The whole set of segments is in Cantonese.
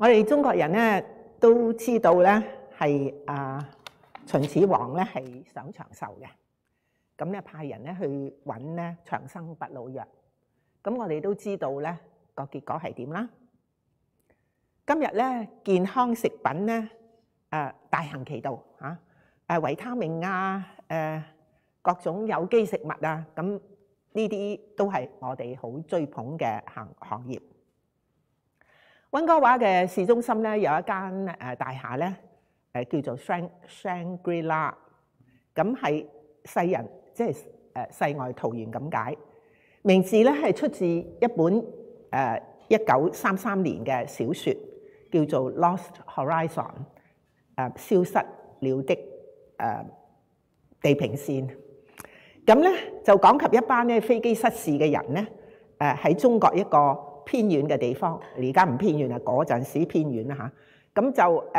我哋中國人咧都知道咧係秦始皇咧係想長壽嘅，咁咧派人咧去揾咧長生不老藥。咁我哋都知道咧個結果係點啦。今日咧健康食品咧大行其道嚇，維他命各種有機食物啊，咁呢啲都係我哋好追捧嘅行業。溫哥華嘅市中心咧有一間大廈咧叫做 Shangri-La， 咁係世人即係世外桃源咁解。名字咧係出自一本1933年嘅小説，叫做《Lost Horizon》，消失了的地平線。咁咧就講及一班咧飛機失事嘅人咧，喺中國一個偏遠嘅地方，而家唔偏遠啦，嗰陣時偏遠啦嚇。咁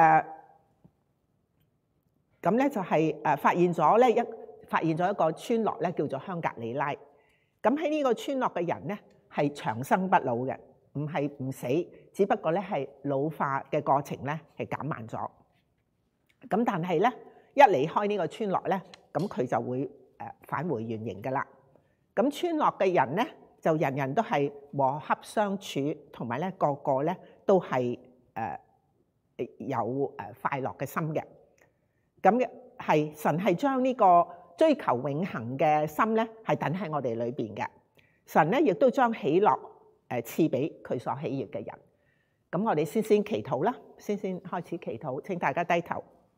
就係發現咗一個村落咧，叫做香格里拉。咁喺呢個村落嘅人咧係長生不老嘅，唔係唔死，只不過咧係老化嘅過程咧係減慢咗。咁但係咧一離開呢個村落咧，咁佢就會返回原形噶啦。咁村落嘅人咧就人人都係和洽相處，同埋咧個個咧都係有快樂嘅心嘅。咁係神係將呢個追求永恆嘅心咧係等喺我哋裏邊嘅。神咧亦都將喜樂賜俾佢所喜悅嘅人。咁我哋先祈禱啦，先開始祈禱。請大家低頭。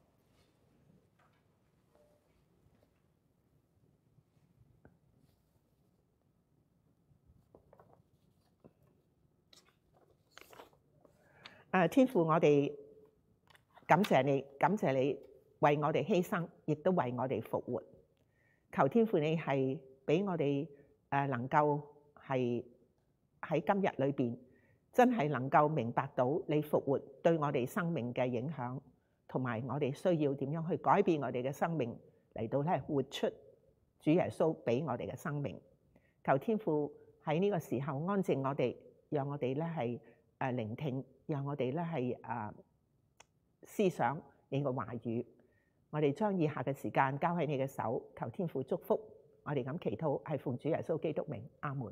天父，我哋感謝你為我哋犧牲，亦都為我哋復活。求天父你係俾我哋能夠係喺今日裏邊真係能夠明白到你復活對我哋生命嘅影響，同埋我哋需要點樣去改變我哋嘅生命嚟到咧活出主耶穌俾我哋嘅生命。求天父喺呢個時候安靜我哋，讓我哋咧係聆聽，讓我哋咧係思想你嘅話語。我哋將以下嘅時間交喺你嘅手，求天父祝福。我哋咁祈禱係奉主耶穌基督名，阿門。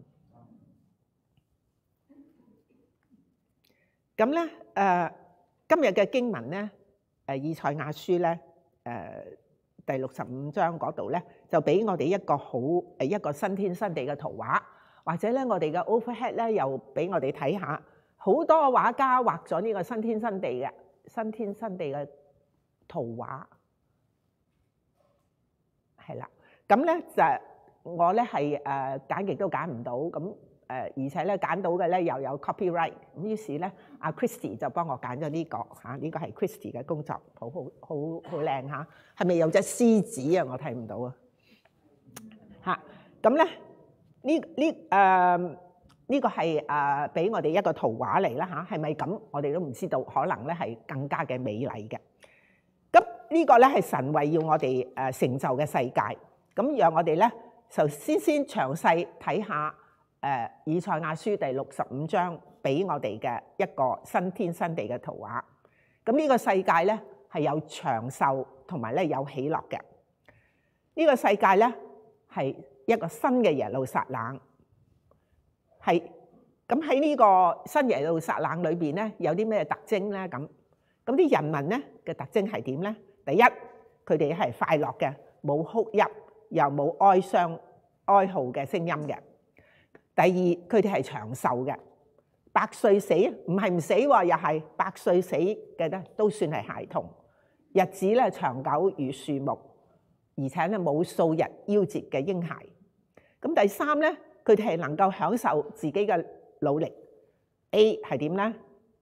咁咧今日嘅經文咧以賽亞書咧第65章嗰度咧就俾我哋一個新天新地嘅圖畫，或者咧我哋嘅 overhead 咧又俾我哋睇下好多畫家畫咗呢個新天新地嘅圖畫。係啦，咁咧就我咧係揀極都揀唔到，咁而且咧揀到嘅咧又有 copyright， 咁於是咧阿 Christy 就幫我揀咗呢個嚇，呢個係 Christy 嘅工作，好靚嚇，係咪有隻獅子啊？我睇唔到啊嚇，咁咧呢個係俾我哋一個圖畫嚟啦嚇，係咪咁？我哋都唔知道，可能咧係更加嘅美麗嘅。咁呢個咧係神為要我哋成就嘅世界，咁讓我哋咧就先詳細睇下以賽亞書第65章俾我哋嘅一個新天新地嘅圖畫。咁呢個世界咧係有長壽同埋咧有喜樂嘅。呢個世界咧係一個新嘅耶路撒冷，係咁喺呢個新耶路撒冷裏邊咧有啲咩特徵咧？咁啲人民咧嘅特徵係點咧？第一，佢哋係快樂嘅，冇哭泣，又冇哀號嘅聲音嘅。第二，佢哋係長壽嘅，百歲死唔係唔死喎，又係百歲死嘅咧，都算係孩童，日子咧長久如樹木，而且咧冇數日夭折嘅嬰孩。咁第三咧，佢哋係能夠享受自己嘅努力。A 係點咧？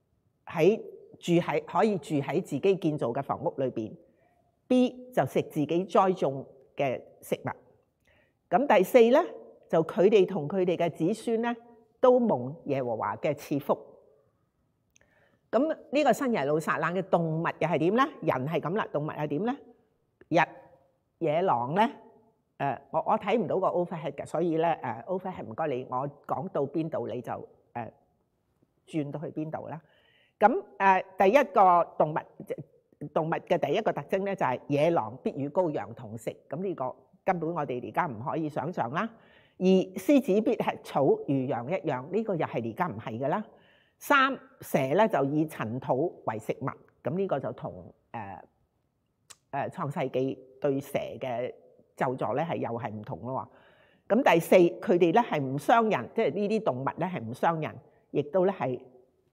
可以住喺自己建造嘅房屋裏邊。B 就食自己栽種嘅食物。咁第四咧，就佢哋同佢哋嘅子孫咧，都蒙耶和華嘅賜福。咁呢個新耶路撒冷嘅動物又係點咧？人係咁啦，動物係點咧？野狼咧，我睇唔到個 overhead 嘅，所以咧overhead唔該你，我講到邊度你就轉到去邊度啦。 咁第一個動物嘅第一個特徵咧就係野狼必與羔羊同食，咁呢個根本我哋而家唔可以想像啦。而獅子必吃草如羊一樣，呢個又係而家唔係㗎啦。3蛇咧就以塵土為食物，咁呢個就同創世記對蛇嘅咒詛咧又係唔同咯。咁第4佢哋咧係唔傷人，即係呢啲動物咧係唔傷人，亦都咧係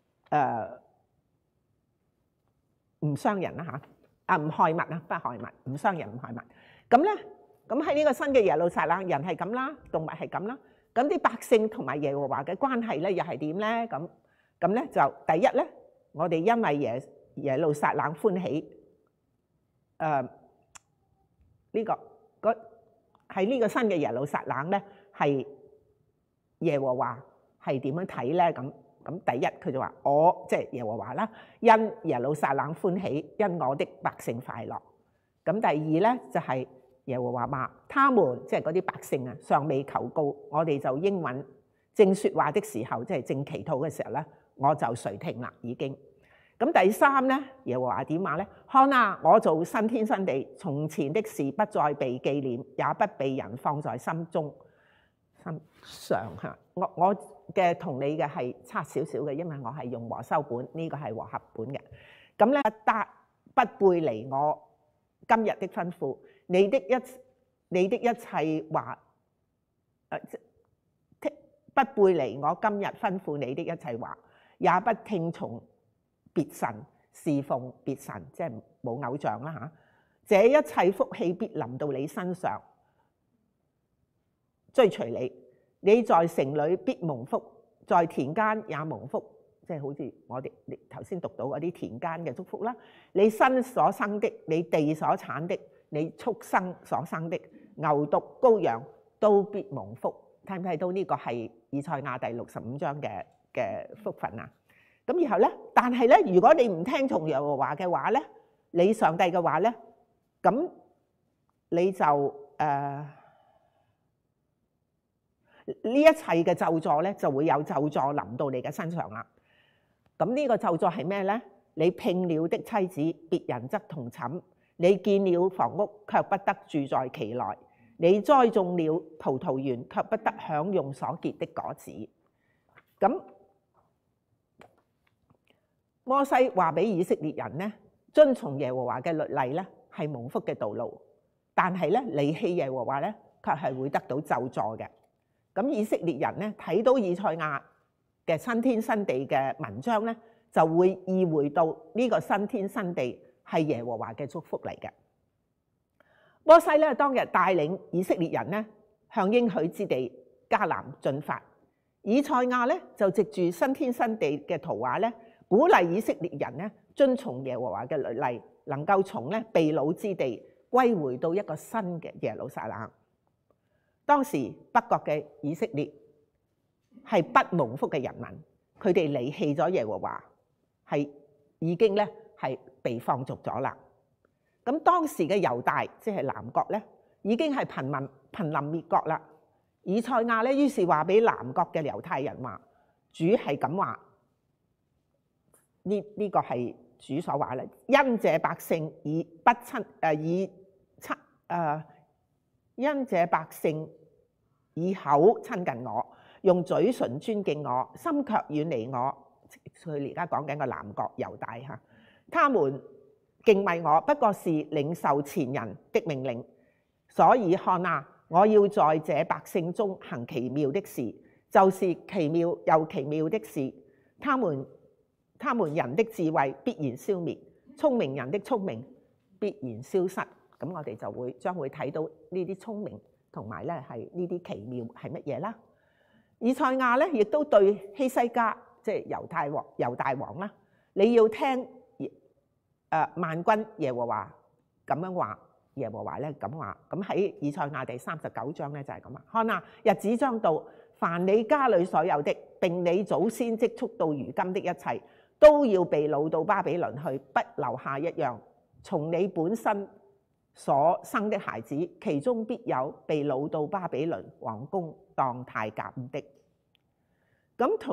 唔傷人啦嚇，唔害物啊，不害物，唔傷人唔害物。咁咧，咁喺呢個新嘅耶路撒冷，人係咁啦，動物係咁啦。咁啲百姓同埋耶和華嘅關係咧，又係點咧？咁咧就第一咧，我哋因為耶路撒冷歡喜，呢個喺呢個新嘅耶路撒冷咧，係耶和華係點樣睇咧？咁第一佢就話我即係耶和華啦，因耶路撒冷歡喜，因我的百姓快樂。咁第二咧就係耶和華話，他們即係嗰啲百姓啊，尚未求告，我哋就應允；正説話的時候，即係正祈禱嘅時候咧，我就垂聽啦，已經。咁第3咧，耶和華點話咧？看啊，我做新天新地，從前的事不再被紀念，也不被人放在心上嚇。我嘅同你嘅係差少少嘅，因為我係用和修本，呢個係和合本嘅。咁咧不背離我今日的吩咐，你的一切話，不背離我今日吩咐你的一切話，也不聽從別神，侍奉別神，即係冇偶像啦嚇。這一切福氣必臨到你身上，追隨你。你在城裏必蒙福，在田間也蒙福，即係好似我哋頭先讀到嗰啲田間嘅祝福啦。你身所生的，你地所產的，你畜生所生的，牛犢羔羊都必蒙福。睇唔睇到呢個係以賽亞第65章嘅福分啊？咁然後咧，但係咧，如果你唔聽從耶和華嘅話咧，你上帝嘅話咧，咁你就呢一切嘅咒詛咧，就會有咒詛臨到你嘅身上啦。咁呢個咒詛係咩咧？你聘了的妻子，別人則同寢；你建了房屋，卻不得住在其內；你栽種了葡萄園，卻不得享用所結的果子。咁摩西話俾以色列人咧，遵從耶和華嘅律例咧，係蒙福嘅道路。但係咧，離棄耶和華咧，卻係會得到咒詛嘅。咁以色列人咧睇到以賽亞嘅新天新地嘅文章咧，就會意會到呢個新天新地係耶和華嘅祝福嚟嘅。摩西咧當日帶領以色列人咧向應許之地迦南進發，以賽亞咧就藉住新天新地嘅圖畫咧，鼓勵以色列人咧遵從耶和華嘅律例，能夠從咧被擄之地歸回到一個新嘅耶路撒冷。當時北國嘅以色列係不蒙福嘅人民，佢哋離棄咗耶和華，係已經咧係被放逐咗啦。咁當時嘅猶大即係南國咧，已經係瀕臨滅國啦。以賽亞咧於是話俾南國嘅猶太人話：主係咁話，呢個係主所話啦。因這百姓因這百姓以口親近我，用嘴唇尊敬我，心卻遠離我。佢而家講緊個南國猶大嚇，他們敬畏我，不過是領受前人的命令。所以看啊，我要在這百姓中行奇妙的事，就是奇妙又奇妙的事。他們人的智慧必然消滅，聰明人的聰明必然消失。咁我哋就將會睇到呢啲聰明同埋咧係呢啲奇妙係乜嘢啦？以賽亞咧亦都對希西家即係猶大王啦，你要聽萬軍耶和華咁樣話，耶和華咧咁話。咁喺以賽亞第39章咧就係咁啊。看啊，日子將到，凡你家裏所有的，並你祖先積蓄到如今的一切，都要被擄到巴比倫去，不留下一樣。從你本身所生的孩子，其中必有被擄到巴比倫王宮當太監的。咁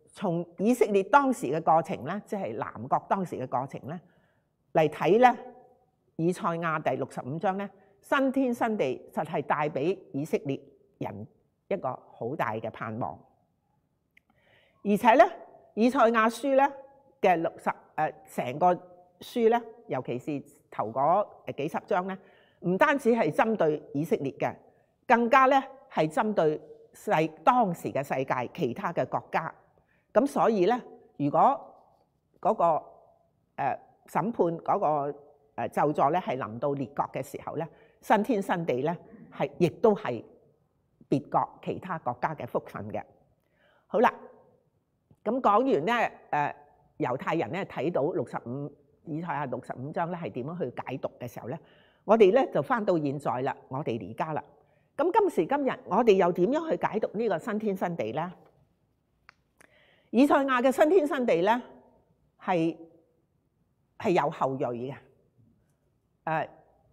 從以色列當時嘅過程咧，即係南國當時嘅過程咧嚟睇咧，以賽亞第65章咧，新天新地實係帶俾以色列人一個好大嘅盼望。而且咧，以賽亞書咧嘅成個書咧，尤其是頭嗰幾十章咧，唔單止係針對以色列嘅，更加咧係針對當時嘅世界其他嘅國家。咁所以咧，如果嗰個審判嗰個咒詛咧係臨到列國嘅時候咧，新天新地咧亦都係別國其他國家嘅福分嘅。好啦，咁講完咧猶太人咧睇到以賽亞65章咧係點樣去解讀嘅時候咧，我哋咧就返到現在啦，我哋而家啦。咁今時今日我哋又點樣去解讀呢個新天新地咧？以賽亞嘅新天新地咧係有後裔嘅，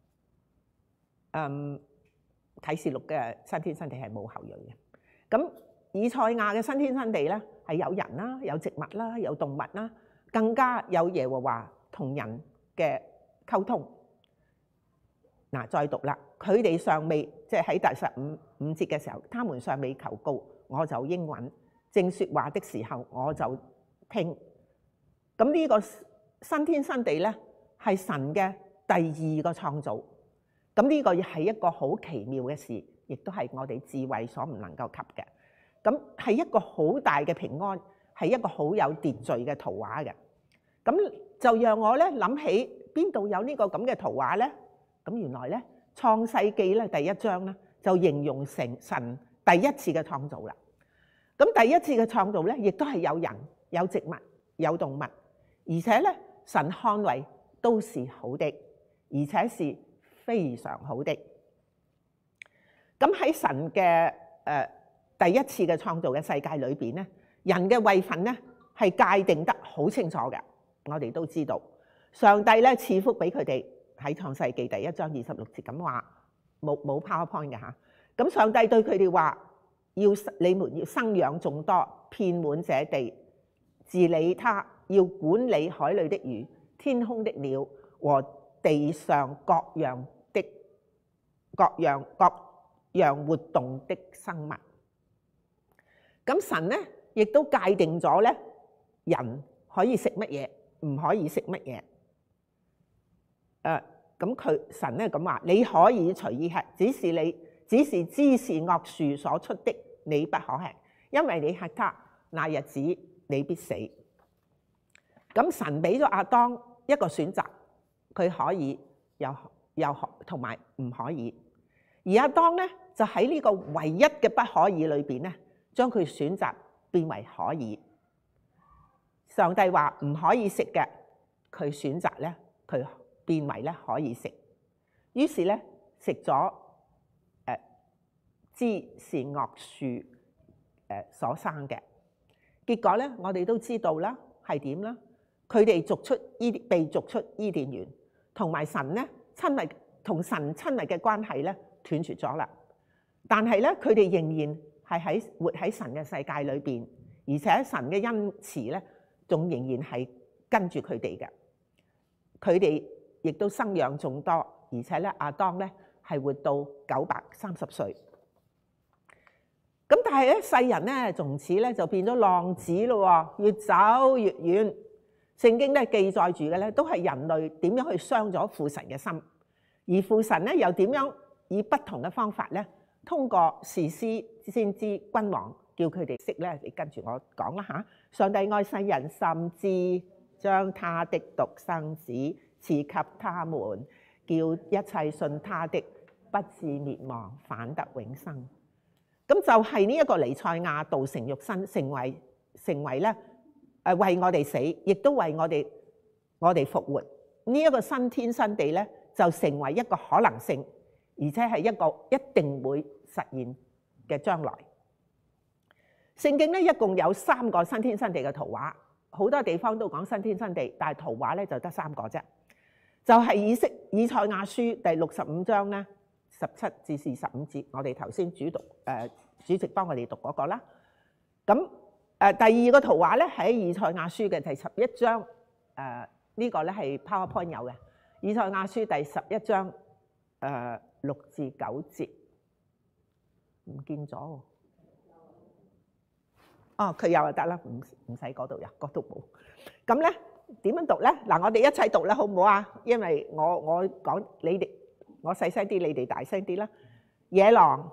啟示錄嘅新天新地係冇後裔嘅。咁以賽亞嘅新天新地咧係有人啦，有植物啦，有動物啦，更加有耶和華同人嘅溝通。嗱，再讀啦，佢哋尚未即係喺第15節嘅時候，他們尚未求告，我就應允。正說話的時候，我就聽。咁呢個新天新地咧，係神嘅第二個創造。咁呢個係一個好奇妙嘅事，亦都係我哋智慧所唔能夠及嘅。咁係一個好大嘅平安，係一個好有秩序嘅圖畫嘅。咁就讓我咧諗起邊度有呢個咁嘅圖畫咧？咁原來咧創世記咧第1章咧就形容成神第一次嘅創造啦。咁第一次嘅創造咧，亦都係有人、有植物、有動物，而且咧神看為都是好的，而且是非常好的。咁喺神嘅第一次嘅創造嘅世界裏邊咧，人嘅位份咧係界定得好清楚嘅。我哋都知道，上帝咧賜福俾佢哋喺創世記第1章26節咁話，冇 PowerPoint 嘅嚇。咁上帝對佢哋話：你們要生養眾多，遍滿這地，治理它，要管理海裏的魚、天空的鳥和地上各樣活動的生物。咁神咧亦都界定咗咧，人可以食乜嘢，唔可以食乜嘢。咁神咧咁話：你可以隨意吃，只是知善惡樹所出的，你不可吃，因為你吃它，那日子你必死。咁神俾咗亞當一個選擇，佢可以又同埋唔可以。而亞當咧就喺呢個唯一嘅不可以裏邊咧，將佢選擇變為可以。上帝話唔可以食嘅，佢選擇咧佢變為咧可以食。於是咧食咗知善惡樹所生嘅結果咧，我哋都知道啦，係點啦？佢哋被逐出伊甸園，同埋神咧同神親密嘅關係咧斷絕咗啦。但係咧，佢哋仍然係活喺神嘅世界裏邊，而且神嘅恩慈咧，仲仍然係跟住佢哋嘅。佢哋亦都生養眾多，而且咧亞當咧係活到930歲。咁但係咧，世人咧從此咧就變咗浪子咯，越走越遠。聖經咧記載住嘅咧都係人類點樣去傷咗父神嘅心，而父神咧又點樣以不同嘅方法咧，通過士師、先知、君王，叫佢哋識咧。你跟住我講啦嚇。上帝愛世人，甚至將他的獨生子賜給他們，叫一切信他的不至滅亡，反得永生。咁就係呢一個彌賽亞道成肉身，成為咧為我哋死，亦都為我哋復活。呢一個新天新地咧，就成為一個可能性，而且係一個一定會實現嘅將來。聖經咧一共有3個新天新地嘅圖畫，好多地方都講新天新地，但係圖畫咧就得3個啫。就係以賽亞書第65章咧17至45節，我哋頭先主席幫我哋讀嗰個啦。咁第二個圖畫咧喺以賽亞書嘅第11章，呢個咧係 PowerPoint 有嘅。以賽亞書第11章6至9節，唔見咗喎。哦，佢有就得啦，唔使嗰度有，嗰度冇。咁咧點樣讀咧？嗱，我哋一齊讀啦，好唔好啊？因為我講你哋，我細聲啲，你哋大聲啲啦。野狼。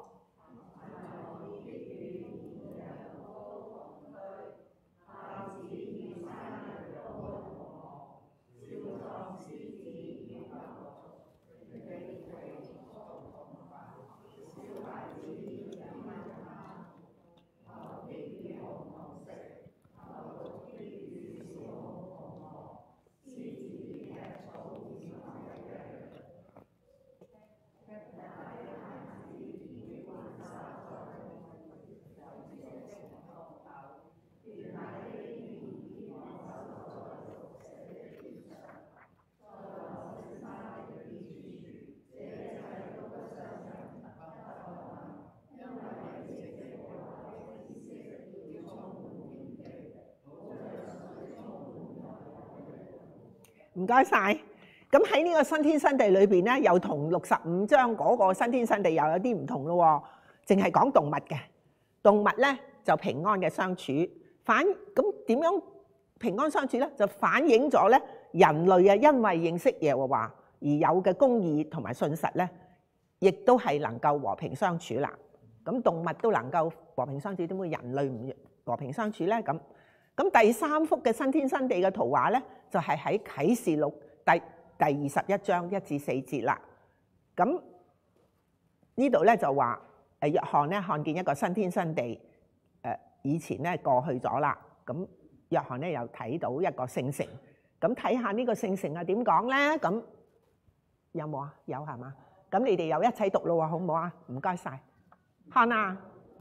唔該晒。咁喺呢個新天新地裏邊咧，又同65章嗰個新天新地又有啲唔同咯。淨係講動物嘅，動物咧就平安嘅相處。咁點樣平安相處咧？就反映咗咧人類啊，因為認識耶和華而有嘅公義同埋信實咧，亦都係能夠和平相處啦。咁動物都能夠和平相處，點會人類唔和平相處咧？咁第三幅嘅新天新地嘅圖畫咧，就係喺啟示錄第21章1至4節啦。咁呢度咧就話約翰咧看見一個新天新地，以前咧過去咗啦。咁約翰咧又睇到一個聖城。咁睇下呢個聖城係點講咧？咁有冇啊？有係嘛？咁你哋又一齊讀咯喎，好唔好啊？唔該晒。看啊！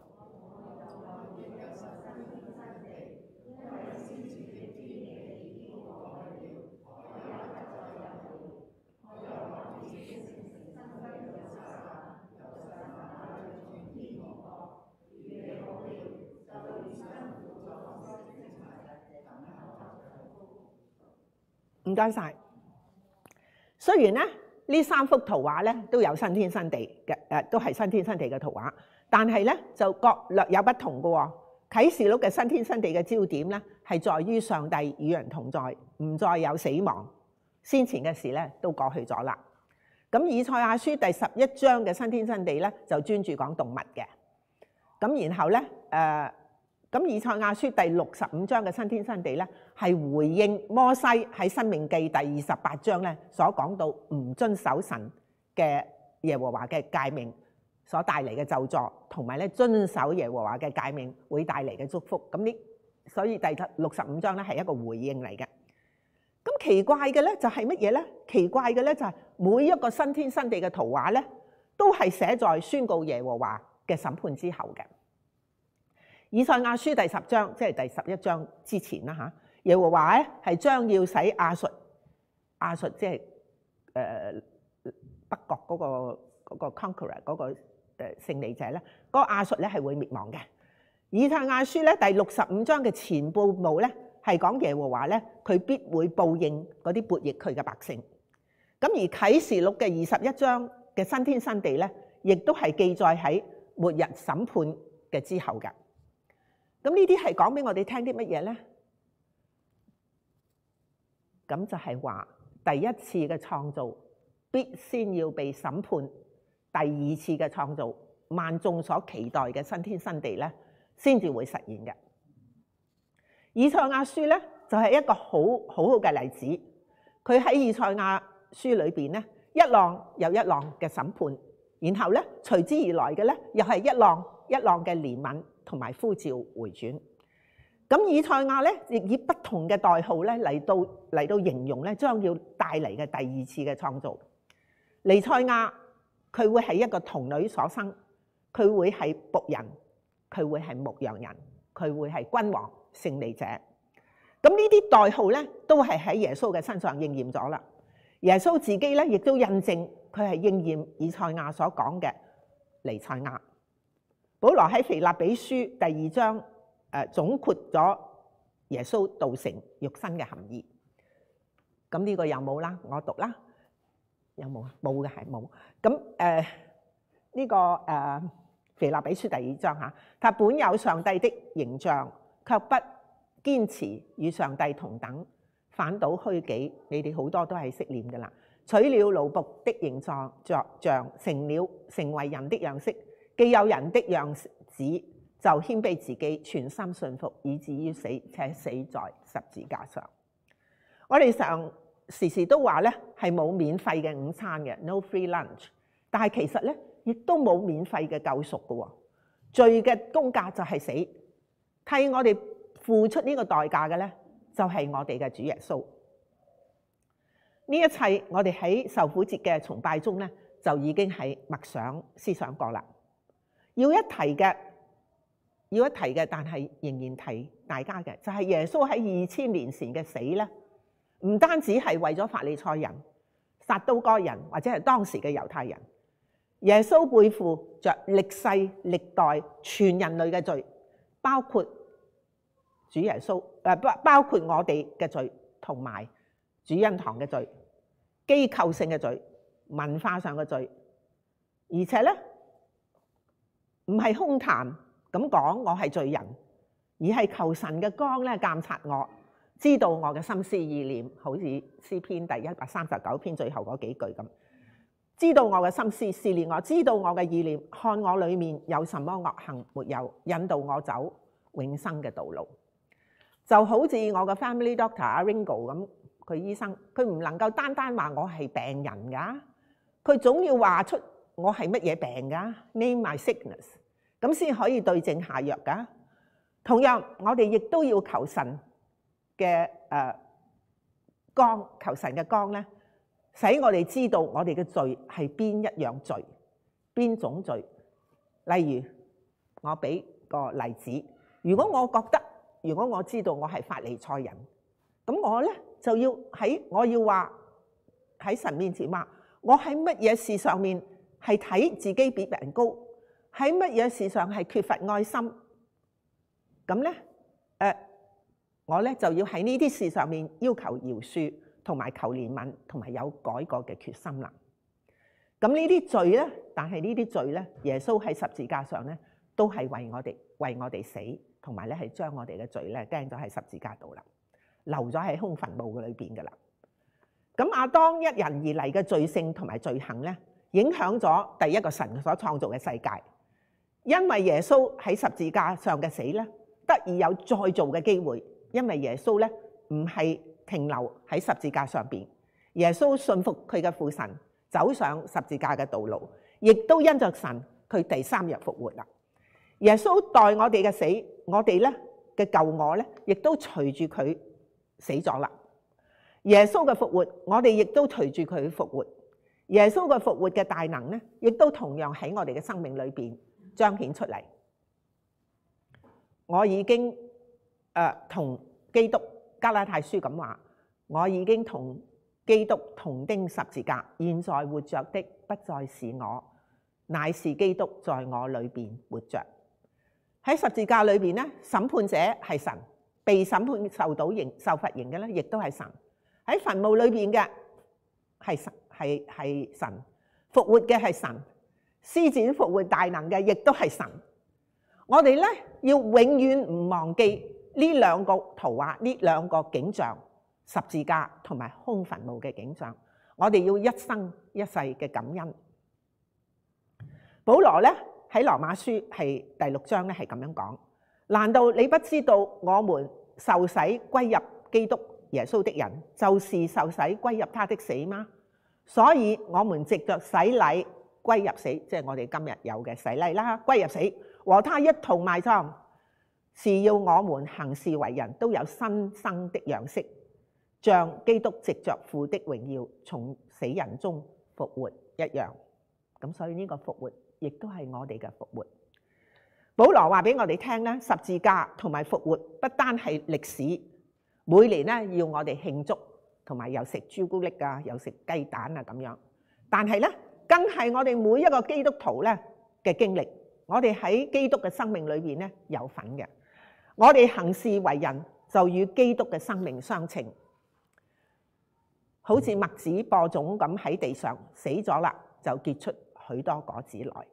唔該晒。雖然咧呢三幅圖畫咧都有新天新地嘅，都係新天新地嘅圖畫，但係咧就各略有不同嘅喎。啟示錄嘅新天新地嘅焦點咧係在於上帝與人同在，唔再有死亡，先前嘅事咧都過去咗啦。咁以賽亞書第11章嘅新天新地咧就專注講動物嘅。咁然後咧咁以賽亞書第65章嘅新天新地咧，係回應摩西喺申命記第28章咧所講到唔遵守神嘅耶和華嘅誡命所帶嚟嘅咒詛，同埋咧遵守耶和華嘅誡命會帶嚟嘅祝福。所以第65章咧係一個回應嚟嘅。咁奇怪嘅咧就係乜嘢咧？奇怪嘅咧就係每一個新天新地嘅圖畫咧，都係寫在宣告耶和華嘅審判之後嘅。以賽亞書第10章，即係第11章之前啦嚇，耶和華咧係將要使亞述即係北國嗰個 conqueror 嗰個勝利者咧，嗰個亞述咧係會滅亡嘅。以賽亞書咧第65章嘅前半部咧係講耶和華咧佢必會報應嗰啲悖逆佢嘅百姓。咁而啟示錄嘅21章嘅新天新地咧，亦都係記載喺末日審判嘅之後嘅。咁呢啲係講俾我哋聽啲乜嘢咧？咁就係話第一次嘅創造必先要被審判，第二次嘅創造萬眾所期待嘅新天新地咧，先至會實現嘅。以賽亞書咧就係一個好嘅例子，佢喺以賽亞書裏邊咧一浪又一浪嘅審判，然後咧隨之而來嘅咧又係一浪一浪嘅憐憫同埋呼召回轉。咁以賽亞咧亦以不同嘅代號咧嚟到形容咧將要帶嚟嘅第二次嘅創造。彌賽亞佢會係一個童女所生，佢會係僕人，佢會係牧羊人，佢會係君王勝利者。咁呢啲代號咧都係喺耶穌嘅身上應驗咗啦。耶穌自己咧亦都印證佢係應驗以賽亞所講嘅彌賽亞。保羅喺腓立比書第2章總括咗耶穌道成肉身嘅含義。咁呢個有冇啦？我讀啦，有冇啊？冇嘅係冇。咁呢個腓立比書第2章嚇，他本有上帝的形象，卻不堅持與上帝同等，反倒虛己。你哋好多都係識念嘅啦。取了奴僕的形狀作像，成為人的樣式，既有人的樣子，就謙卑自己，全心信服，以至於死，且死在十字架上。我哋時時都話咧係冇免費嘅午餐嘅 ，no free lunch。但係其實咧，亦都冇免費嘅救贖嘅喎。罪嘅工價就係死，替我哋付出呢個代價嘅咧，就係我哋嘅主耶穌。呢一切我哋喺受苦節嘅崇拜中咧，就已經係默想思想過啦。要一提嘅，但係仍然提大家嘅，就係耶穌喺2000年前嘅死咧，唔單止係為咗法利賽人、撒都該人或者係當時嘅猶太人，耶穌背負着歷世歷代全人類嘅罪，包括主耶穌包括我哋嘅罪，同埋主恩堂嘅罪、機構性嘅罪、文化上嘅罪，而且咧唔係空談咁講我係罪人，而係求神嘅光咧監察我，知道我嘅心思意念，好似詩篇第139篇最後嗰幾句咁，知道我嘅心思，試煉我，知道我嘅意念，看我裡面有什麼惡行沒有，引導我走永生嘅道路。就好似我嘅 family doctor 阿 Ringo 咁，佢醫生，佢唔能夠單單話我係病人㗎，佢總要話出我係乜嘢病㗎 ，name my sickness， 咁先可以對症下藥㗎。同樣，我哋亦都要求神嘅光，求神嘅光咧，使我哋知道我哋嘅罪係邊一樣罪，邊種罪。例如，我俾個例子，如果我知道我係法利賽人，咁我咧就我要話喺神面前話，我喺乜嘢事上面係睇自己比人高，喺乜嘢事上係缺乏愛心，咁咧我咧就要喺呢啲事上面要求饒恕，同埋求憐憫，同埋有改過嘅決心啦。咁呢啲罪咧，但係呢啲罪咧，耶穌喺十字架上咧，都係為我哋死，同埋咧係將我哋嘅罪咧釘咗喺十字架度啦，留咗喺空墳墓嘅裏邊噶啦。咁亞當一人而嚟嘅罪性同埋罪行咧，影響咗第一個神所創造嘅世界。因為耶穌喺十字架上嘅死咧，得以有再造嘅機會。因為耶穌咧唔係停留喺十字架上邊，耶穌信服佢嘅父神，走上十字架嘅道路，亦都因着神佢第3日復活啦。耶穌代我哋嘅死，我哋咧嘅舊我咧，亦都隨住佢死咗啦。耶穌嘅復活，我哋亦都隨住佢復活。耶穌嘅復活嘅大能咧，亦都同樣喺我哋嘅生命裏邊彰顯出嚟。我已經同基督，加拉太書咁話，我已經同基督同釘十字架，現在活着的不再是我，乃是基督在我裏邊活着。喺十字架裏邊咧，審判者係神，被審判受罰刑嘅咧，亦都係神。喺墳墓裏邊嘅係神，復活嘅係神，施展復活大能嘅亦都係神。我哋咧要永遠唔忘記呢兩個圖畫，呢兩個景象，十字架同埋空墳墓嘅景象。我哋要一生一世嘅感恩。保羅咧喺羅馬書係第6章咧係咁樣講：難道你不知道我們受洗歸入基督耶穌的人，就是受洗歸入他的死嗎？所以我們藉着洗禮歸入死，即係我哋今日有嘅洗禮啦，歸入死，和他一同埋葬，是要我們行事為人都有新生的樣式，像基督藉着父的榮耀從死人中復活一樣。咁所以呢個復活亦都係我哋嘅復活。保羅話俾我哋聽咧，十字架同埋復活不單係歷史，每年咧要我哋慶祝，同埋又食朱古力啊，又食雞蛋啊咁樣。但係咧，更係我哋每一個基督徒咧嘅經歷，我哋喺基督嘅生命裏邊咧有份嘅。 我哋行事為人就與基督嘅生命相稱，好似麥子播種咁喺地上死咗啦，就結出許多果子來。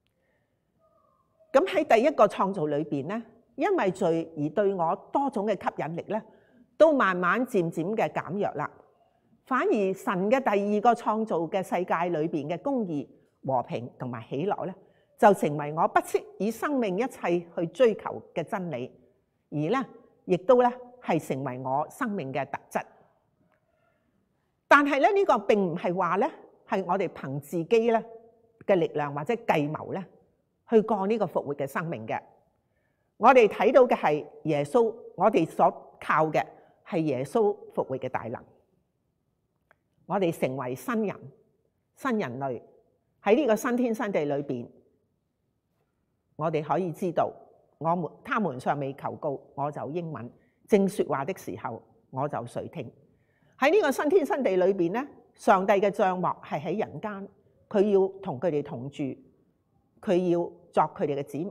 咁喺第一個創造裏邊咧，因為罪而對我多種嘅吸引力咧，都慢慢漸漸嘅減弱啦。反而神嘅第二個創造嘅世界裏邊嘅公義、和平同埋喜樂咧，就成為我不惜以生命一切去追求嘅真理，而咧亦都咧係成為我生命嘅特質。但係咧呢個並唔係話咧係我哋憑自己咧嘅力量或者計謀咧去過呢個復活嘅生命嘅。我哋睇到嘅係耶穌，我哋所靠嘅係耶穌復活嘅大能。我哋成為新人、新人類，喺呢個新天新地裏邊，我哋可以知道，他們尚未求告，我就應允；正說話的時候，我就垂聽。喺呢個新天新地裏邊咧，上帝嘅帳幕係喺人間，佢要同佢哋同住，佢要作佢哋嘅子，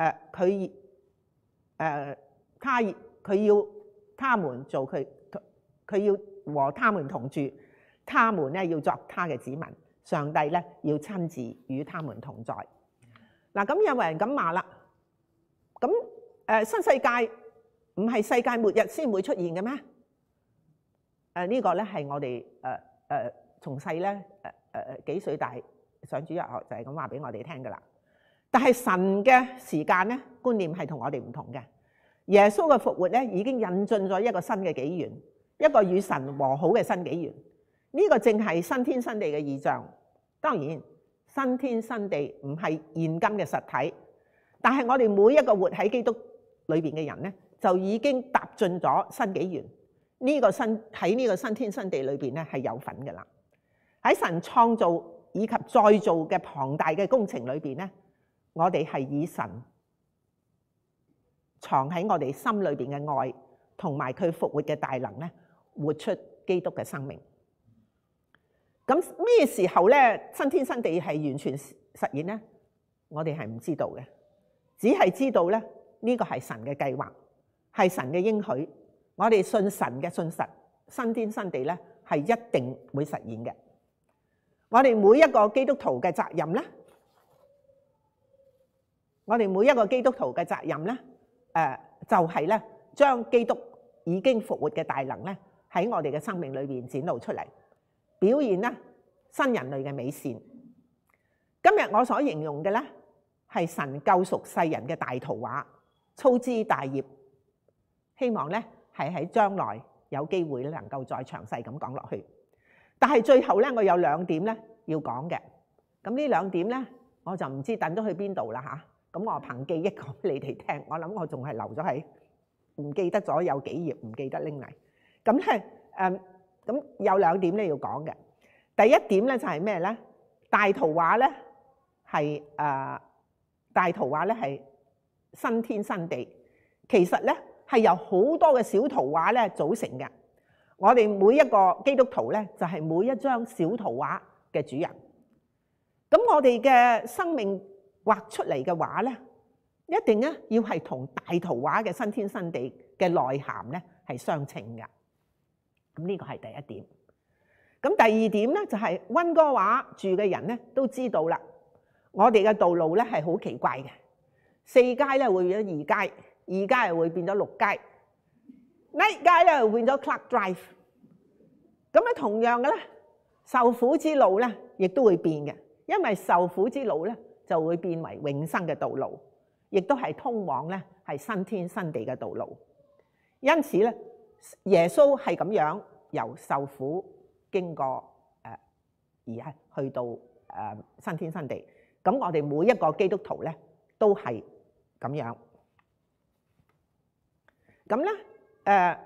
佢要他們做佢要和他們同住，他們咧要作他嘅子民，上帝咧要親自與他們同在。嗱，咁有人咁話啦，咁新世界唔係世界末日先會出現嘅咩？呢個咧係我哋從細咧幾歲大上主日學就係咁話俾我哋聽噶啦。但係神嘅時間咧觀念係同我哋唔同嘅。耶穌嘅復活咧已經引進咗一個新嘅紀元，一個與神和好嘅新紀元。呢個正係新天新地嘅異象。當然，新天新地唔係現今嘅實體，但係我哋每一個活喺基督裏邊嘅人咧，就已經踏進咗新紀元。喺呢個新天新地裏邊咧係有份嘅啦。喺神創造以及再造嘅龐大嘅工程裏邊咧，我哋係以神藏喺我哋心裏邊嘅愛同埋佢復活嘅大能咧，活出基督嘅生命。咁咩時候咧新天新地係完全實現咧？我哋係唔知道嘅，只係知道咧呢個係神嘅計劃，係神嘅應許。我哋信神嘅信實，新天新地咧係一定會實現嘅。我哋每一個基督徒嘅責任咧，就係咧將基督已經復活嘅大能咧喺我哋嘅生命裏邊展露出嚟，表現咧新人類嘅美善。今日我所形容嘅咧係神救贖世人嘅大圖畫，粗枝大葉。希望咧係喺將來有機會咧能夠再詳細咁講落去。但係最後咧，我有2點咧要講嘅。咁呢2點咧，我就唔知等咗去邊度啦嚇。咁我憑記憶講俾你哋聽。我諗我仲係留咗喺唔記得咗有幾頁，唔記得拎嚟。咁咧咁有2點咧要講嘅。第一點咧就係咩咧？大圖畫咧係新天新地，其實咧係由好多嘅小圖畫咧組成嘅。我哋每一個基督徒咧就係每一張小圖畫嘅主人。咁我哋嘅生命畫出嚟嘅畫咧，一定咧要係同大圖畫嘅新天新地嘅內涵咧係相稱嘅。咁呢個係第一點。咁第二點咧就係溫哥華住嘅人咧都知道啦，我哋嘅道路咧係好奇怪嘅，4街咧會變咗2街，2街又會變咗6街，Night 街咧又變咗 Clark Drive。咁咧同樣嘅咧，受苦之路咧亦都會變嘅，因為受苦之路咧就會變為永生嘅道路，亦都係通往咧係新天新地嘅道路。因此咧，耶穌係咁樣由受苦經過而係去到新天新地。咁我哋每一個基督徒咧都係咁樣。咁咧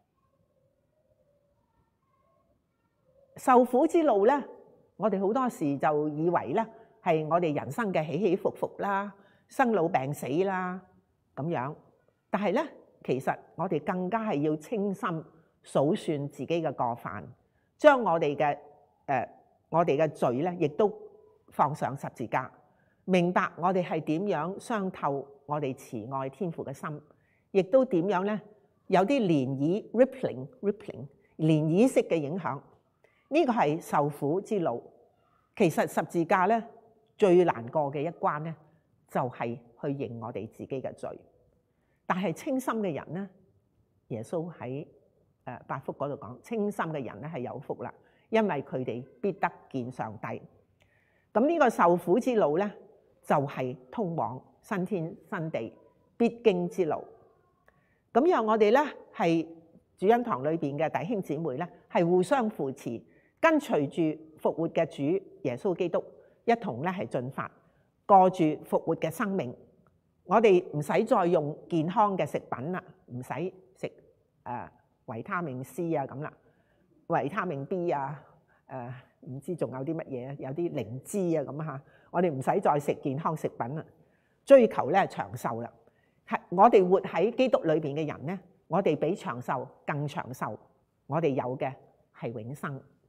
受苦之路咧，我哋好多時就以為咧係我哋人生嘅起起伏伏啦、生老病死啦咁樣。但係咧，其實我哋更加係要清心數算自己嘅過犯，將我哋嘅罪咧，亦都放上十字架，明白我哋係點樣傷透我哋慈愛天父嘅心， 亦都點樣咧？有啲漣漪 rippling 漣漪式嘅影響。呢個係受苦之路。其實十字架咧最難過嘅一關咧，就係去認我哋自己嘅罪。但係清心嘅人咧，耶穌喺八福嗰度講，清心嘅人咧係有福啦，因為佢哋必得見上帝。咁呢個受苦之路咧，就係通往新天新地必經之路。咁讓我哋咧係主恩堂裏邊嘅弟兄姊妹咧，係互相扶持，跟隨住復活嘅主耶穌基督，一同咧係進發，過住復活嘅生命。我哋唔使再用健康嘅食品啦，唔使食維他命 C 啊咁啦，維他命 B 啊，唔知仲有啲乜嘢，有啲靈芝啊咁嚇。我哋唔使再食健康食品啦，追求咧長壽啦。係我哋活喺基督裏邊嘅人咧，我哋比長壽更長壽。我哋有嘅係永生。